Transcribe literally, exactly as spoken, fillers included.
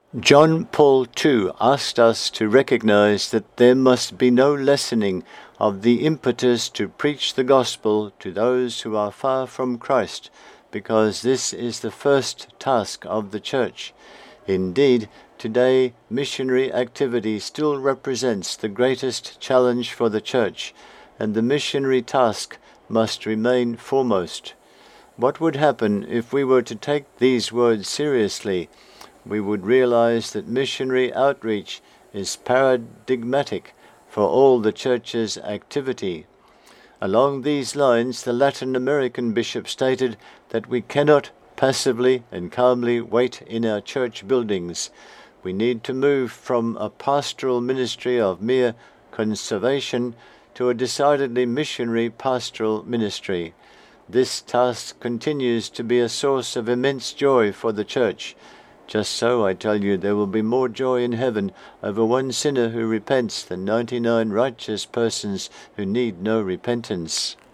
John Paul the Second asked us to recognize that there must be no lessening of the impetus to preach the gospel to those who are far from Christ, because this is the first task of the church. Indeed, today missionary activity still represents the greatest challenge for the church, and the missionary task must remain foremost. What would happen if we were to take these words seriously? We would realize that missionary outreach is paradigmatic for all the church's activity. Along these lines, the Latin American bishop stated that we cannot passively and calmly wait in our church buildings. We need to move from a pastoral ministry of mere conservation to a decidedly missionary pastoral ministry. This task continues to be a source of immense joy for the church. Just so, I tell you, there will be more joy in heaven over one sinner who repents than ninety-nine righteous persons who need no repentance.